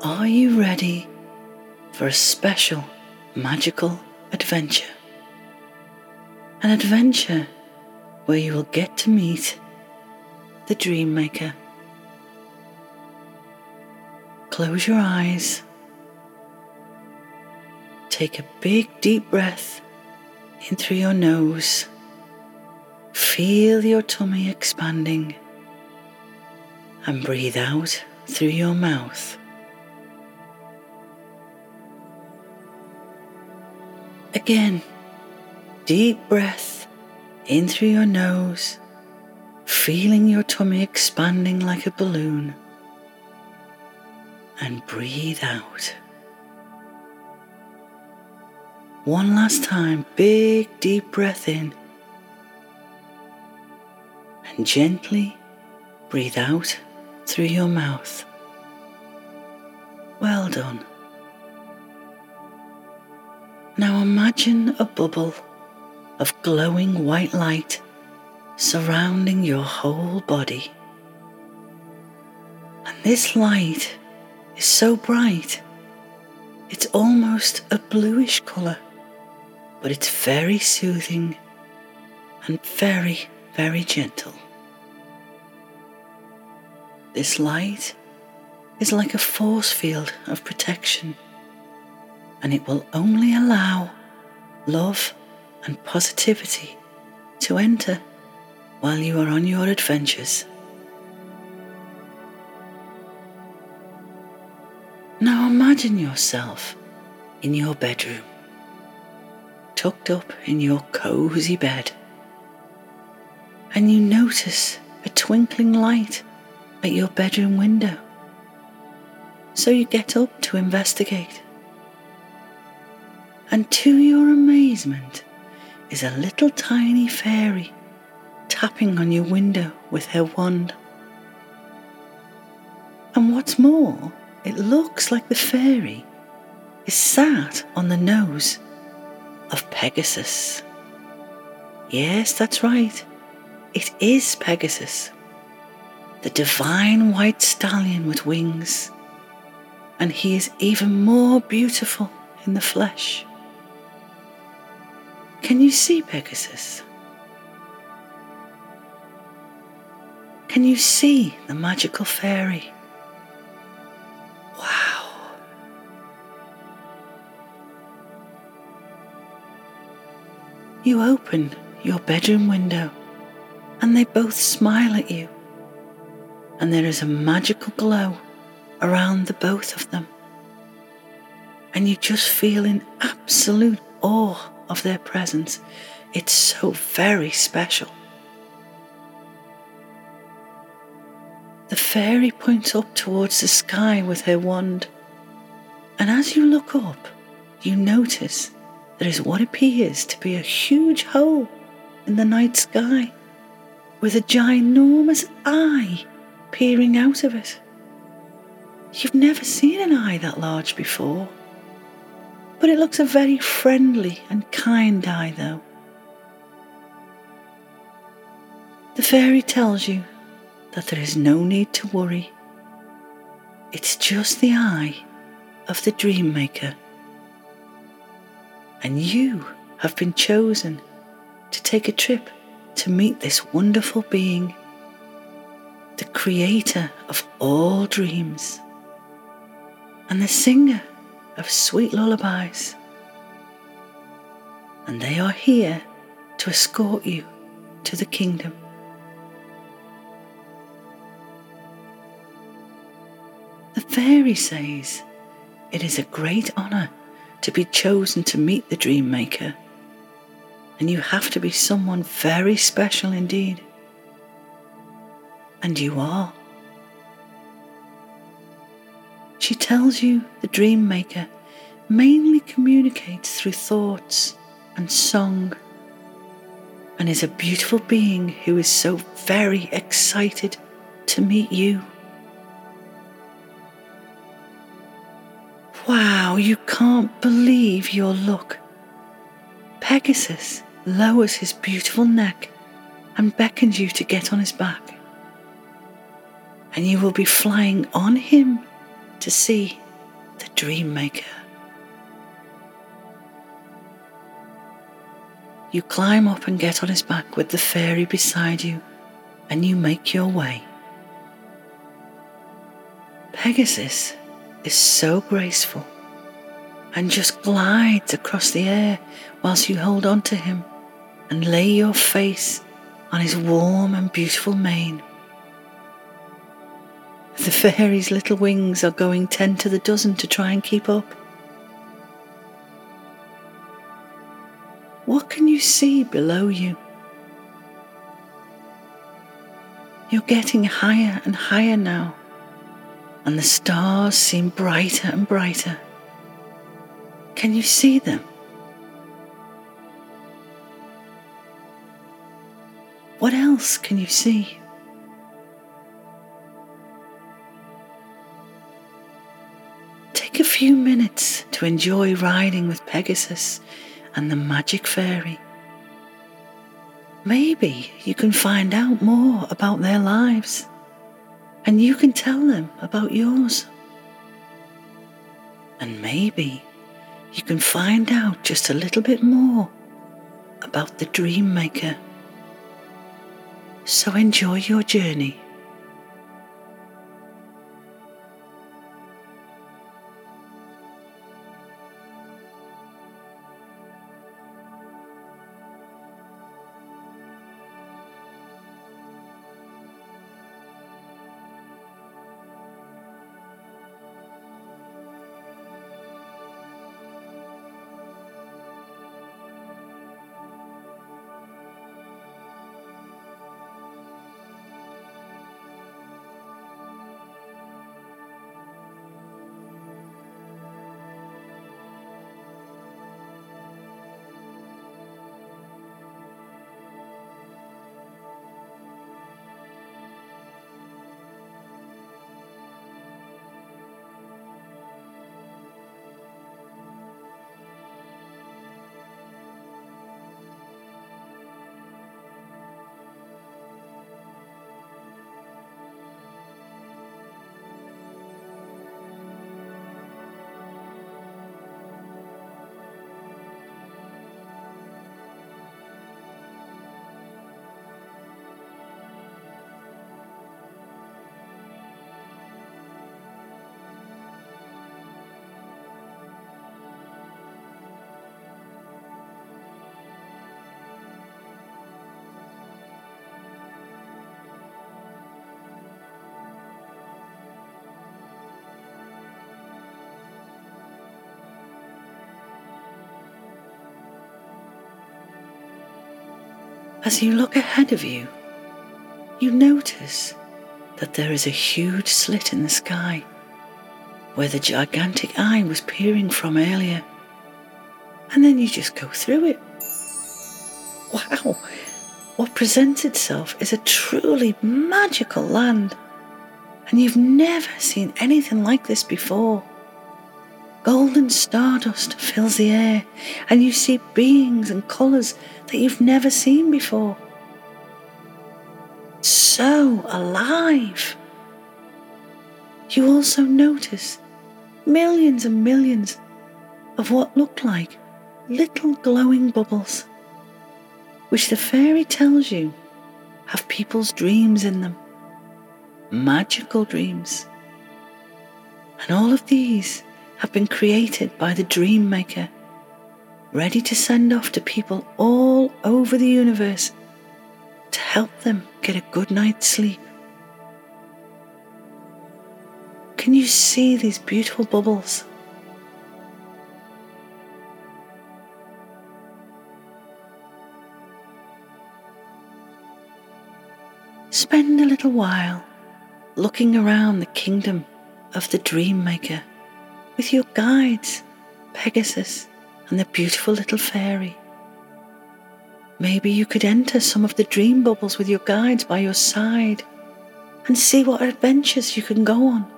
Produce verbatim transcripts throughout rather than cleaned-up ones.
Are you ready for a special magical adventure? An adventure where you will get to meet the Dream Maker. Close your eyes. Take a big deep breath in through your nose. Feel your tummy expanding and breathe out through your mouth. Again, deep breath in through your nose, feeling your tummy expanding like a balloon, and breathe out. One last time, big deep breath in, and gently breathe out through your mouth. Well done. Now imagine a bubble of glowing white light surrounding your whole body. And this light is so bright, it's almost a bluish colour, but it's very soothing and very, very gentle. This light is like a force field of protection, and it will only allow love and positivity to enter while you are on your adventures. Now imagine yourself in your bedroom, tucked up in your cozy bed, and you notice a twinkling light at your bedroom window. So you get up to investigate. And to your amazement is a little tiny fairy tapping on your window with her wand. And what's more, it looks like the fairy is sat on the nose of Pegasus. Yes, that's right. It is Pegasus, the divine white stallion with wings. And he is even more beautiful in the flesh. Can you see Pegasus? Can you see the magical fairy? Wow! You open your bedroom window and they both smile at you, and there is a magical glow around the both of them, and you just feel in absolute awe of their presence. It's so very special. The fairy points up towards the sky with her wand, and as you look up, you notice there is what appears to be a huge hole in the night sky with a ginormous eye peering out of it. You've never seen an eye that large before, but it looks a very friendly and kind eye though. The fairy tells you that there is no need to worry. It's just the eye of the Dream Maker. And you have been chosen to take a trip to meet this wonderful being, the creator of all dreams, and the singer of sweet lullabies. And they are here to escort you to the kingdom. The fairy says it is a great honour to be chosen to meet the Dream Maker, and you have to be someone very special indeed. And you are. She tells you the Dream Maker mainly communicates through thoughts and song, and is a beautiful being who is so very excited to meet you. Wow, you can't believe your luck. Pegasus lowers his beautiful neck and beckons you to get on his back. And you will be flying on him to see the dream maker. You climb up and get on his back with the fairy beside you, and you make your way. Pegasus is so graceful and just glides across the air whilst you hold on to him and lay your face on his warm and beautiful mane. The fairy's little wings are going ten to the dozen to try and keep up. What can you see below you? You're getting higher and higher now, and the stars seem brighter and brighter. Can you see them? What else can you see? Take a few minutes to enjoy riding with Pegasus and the magic fairy. Maybe you can find out more about their lives, and you can tell them about yours. And maybe you can find out just a little bit more about the dream maker. So enjoy your journey. As you look ahead of you, you notice that there is a huge slit in the sky where the gigantic eye was peering from earlier, and then you just go through it. Wow! What presents itself is a truly magical land, and you've never seen anything like this before. Golden stardust fills the air, and you see beings and colours that you've never seen before. So alive! You also notice millions and millions of what look like little glowing bubbles, which the fairy tells you have people's dreams in them, magical dreams. And all of these have been created by the dream maker, ready to send off to people all over the universe to help them get a good night's sleep. Can you see these beautiful bubbles? Spend a little while looking around the kingdom of the dream maker with your guides, Pegasus and the beautiful little fairy. Maybe you could enter some of the dream bubbles with your guides by your side and see what adventures you can go on.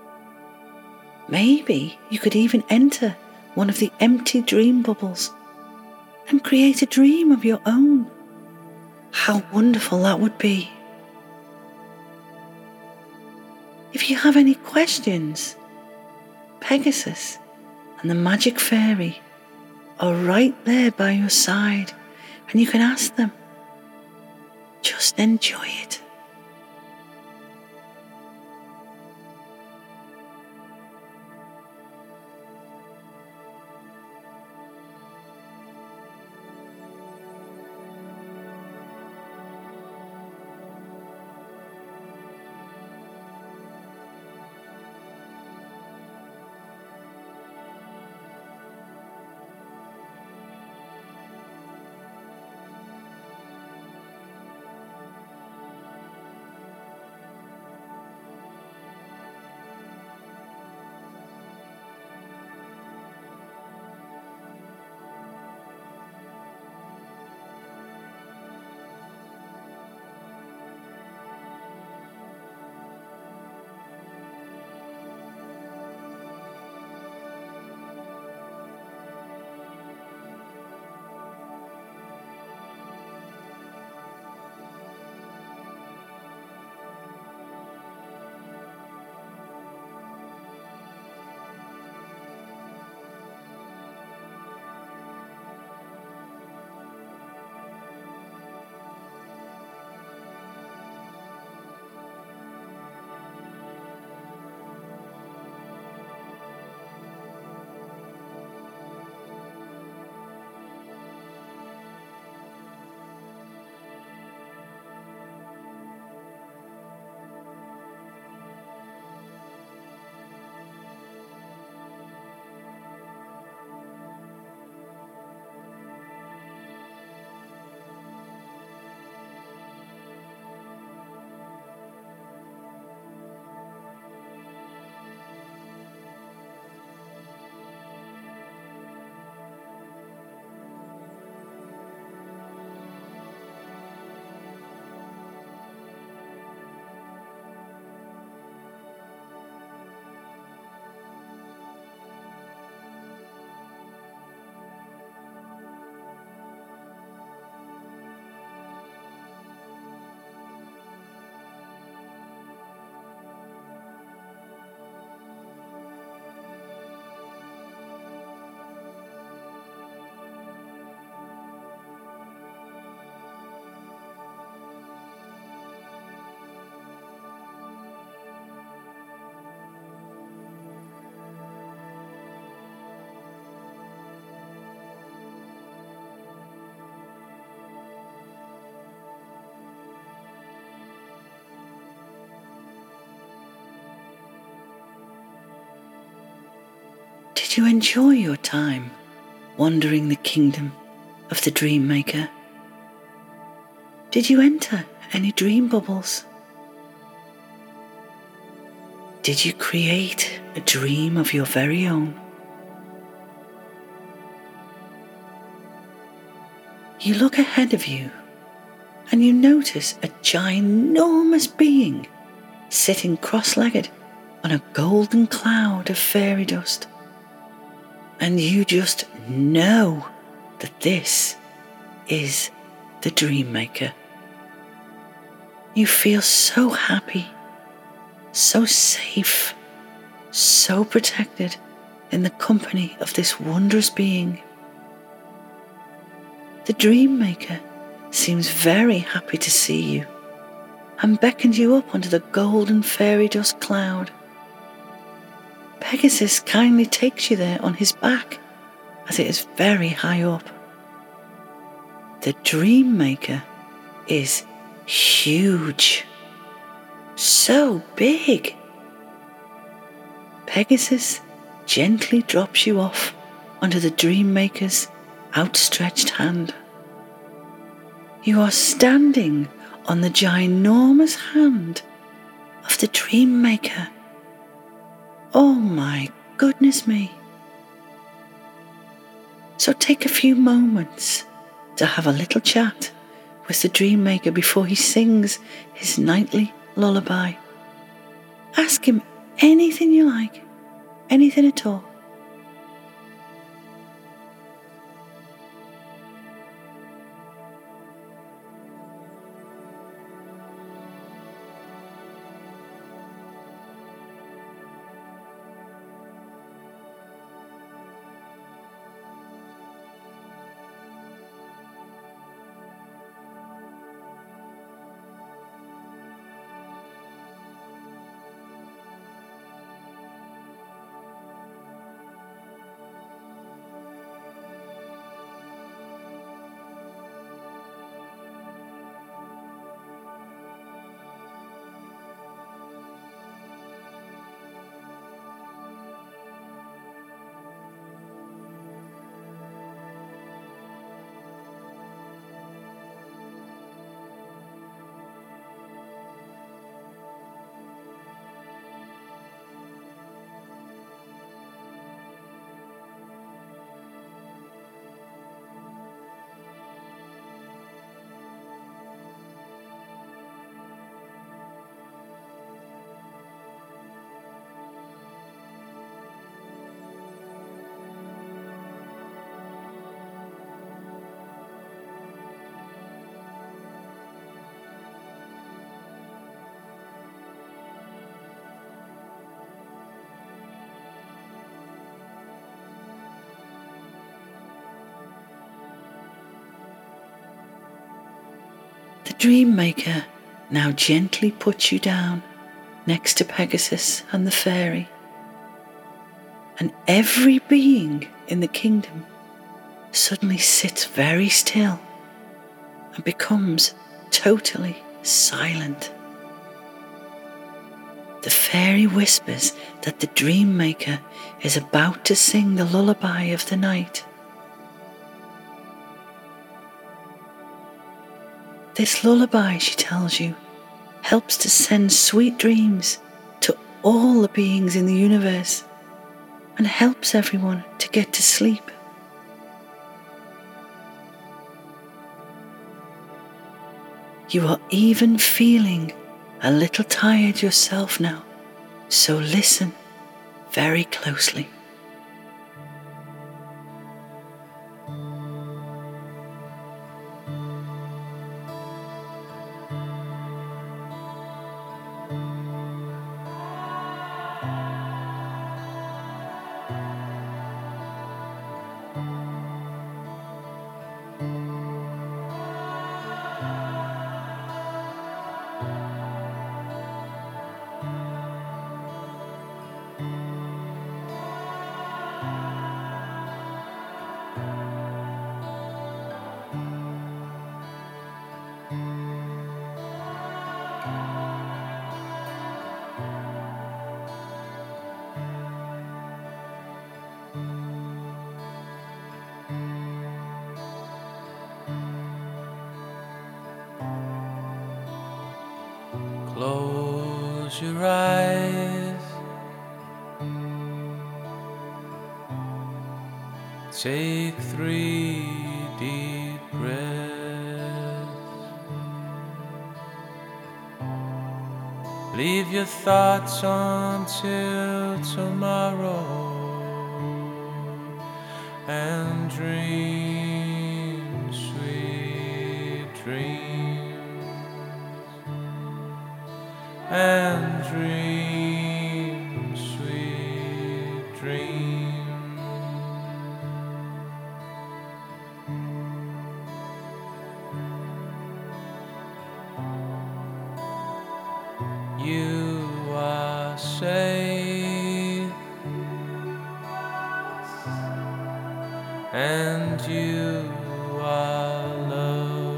Maybe you could even enter one of the empty dream bubbles and create a dream of your own. How wonderful that would be. If you have any questions, Pegasus and the magic fairy are right there by your side, and you can ask them. Just enjoy it. Did you enjoy your time wandering the kingdom of the Dream Maker? Did you enter any dream bubbles? Did you create a dream of your very own? You look ahead of you and you notice a ginormous being sitting cross-legged on a golden cloud of fairy dust. And you just know that this is the Dream Maker. You feel so happy, so safe, so protected in the company of this wondrous being. The Dream Maker seems very happy to see you and beckons you up onto the golden fairy dust cloud. Pegasus kindly takes you there on his back, as it is very high up. The Dream Maker is huge, so big. Pegasus gently drops you off onto the Dream Maker's outstretched hand. You are standing on the ginormous hand of the Dream Maker. Oh my goodness me. So take a few moments to have a little chat with the Dream Maker before he sings his nightly lullaby. Ask him anything you like, anything at all. The dream maker now gently puts you down next to Pegasus and the fairy, and every being in the kingdom suddenly sits very still and becomes totally silent. The fairy whispers that the dream maker is about to sing the lullaby of the night. This lullaby, she tells you, helps to send sweet dreams to all the beings in the universe and helps everyone to get to sleep. You are even feeling a little tired yourself now, so listen very closely. Close your eyes, take three deep breaths, leave your thoughts until tomorrow and dream sweet dreams. And dream sweet dreams. You are safe, and you are loved.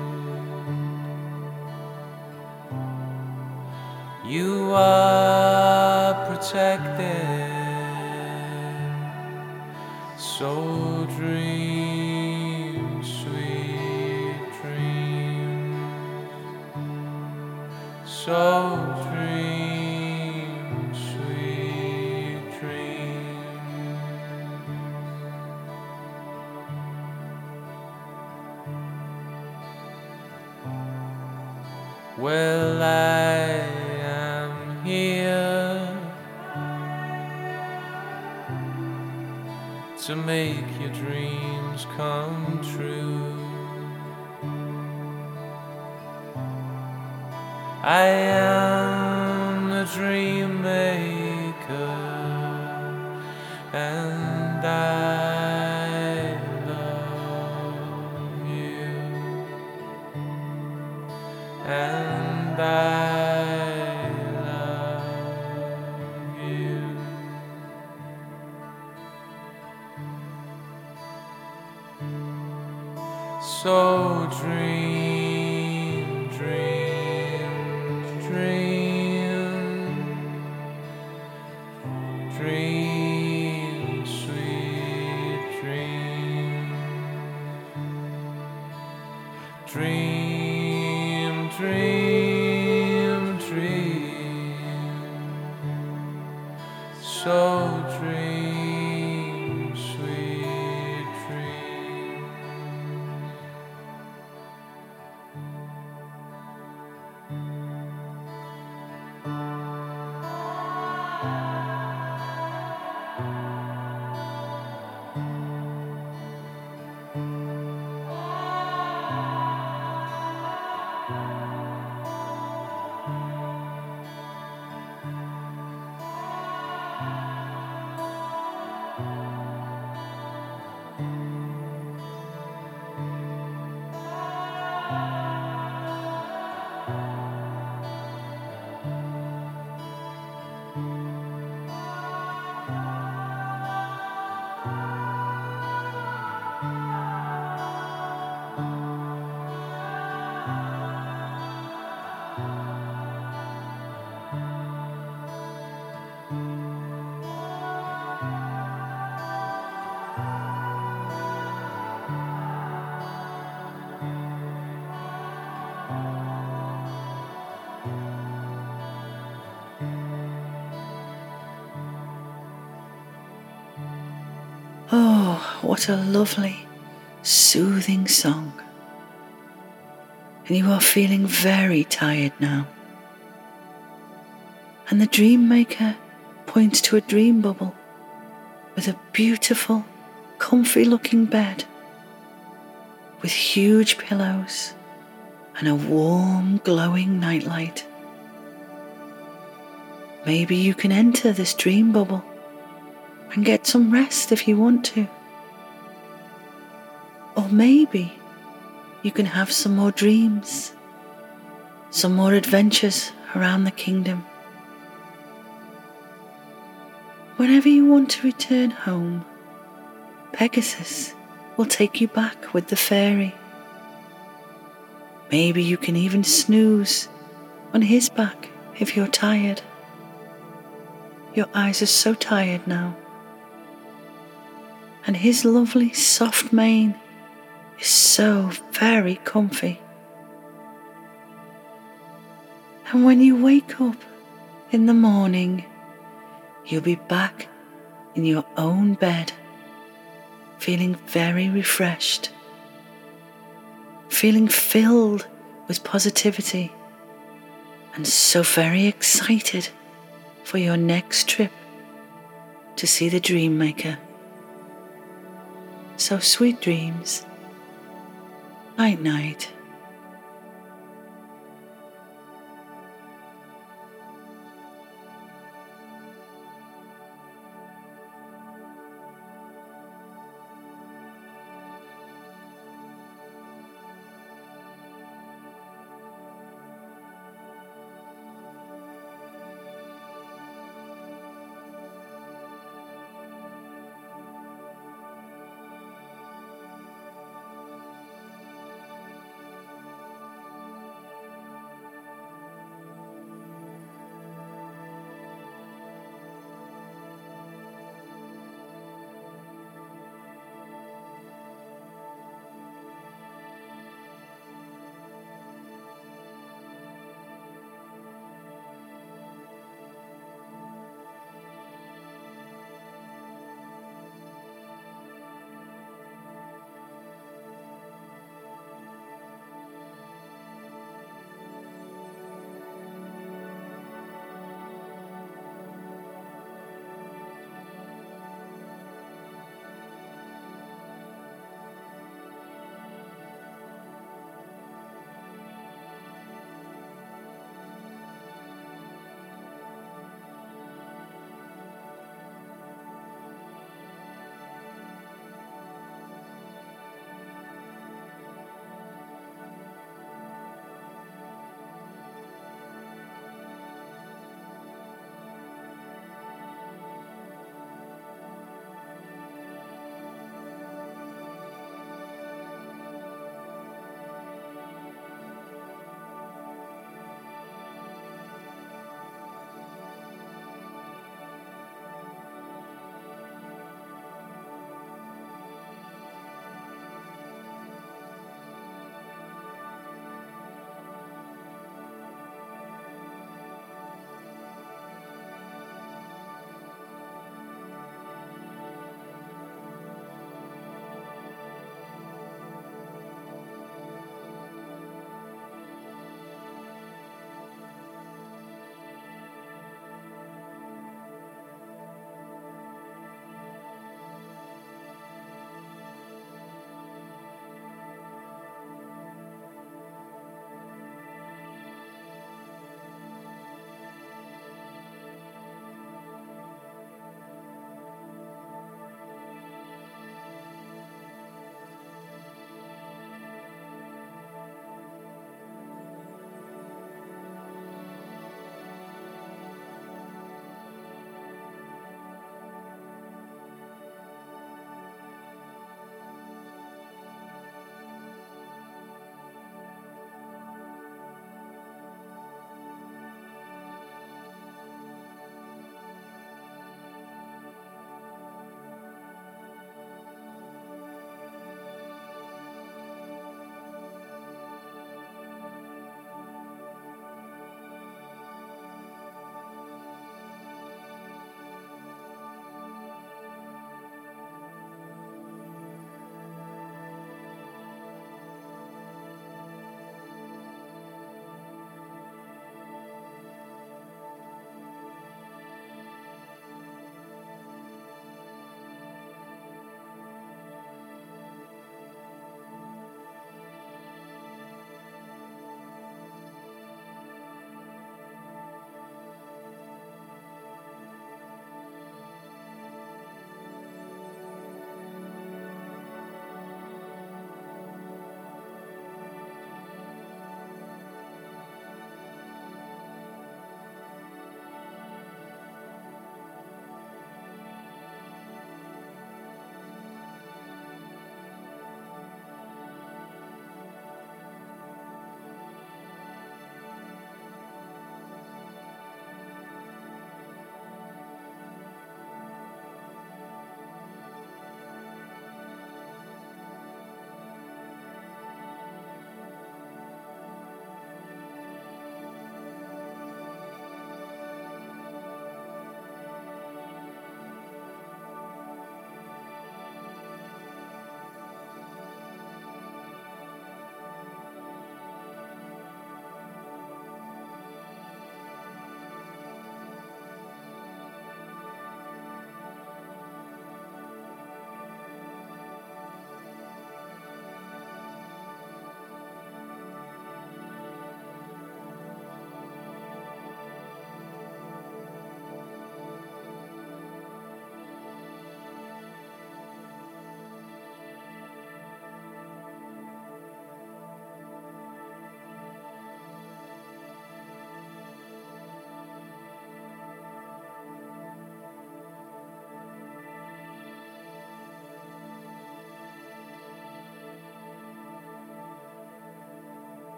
You are protected, so dream sweet dreams, so dream sweet dreams. Well, I here to make your dreams come true. I am the dream maker, and I love you, and I so dream, dream, dream, dream, sweet dream, dream, dream, dream, so dream, sweet dream. what a lovely, soothing song. And you are feeling very tired now. And the dream maker points to a dream bubble with a beautiful, comfy looking bed with huge pillows and a warm, glowing nightlight. Maybe you can enter this dream bubble and get some rest if you want to. Or maybe you can have some more dreams, some more adventures around the kingdom. Whenever you want to return home, Pegasus will take you back with the fairy. Maybe you can even snooze on his back if you're tired. Your eyes are so tired now. And his lovely soft mane is so very comfy. And when you wake up in the morning, you'll be back in your own bed, feeling very refreshed, feeling filled with positivity, and so very excited for your next trip to see the Dream Maker. So sweet dreams. Night night.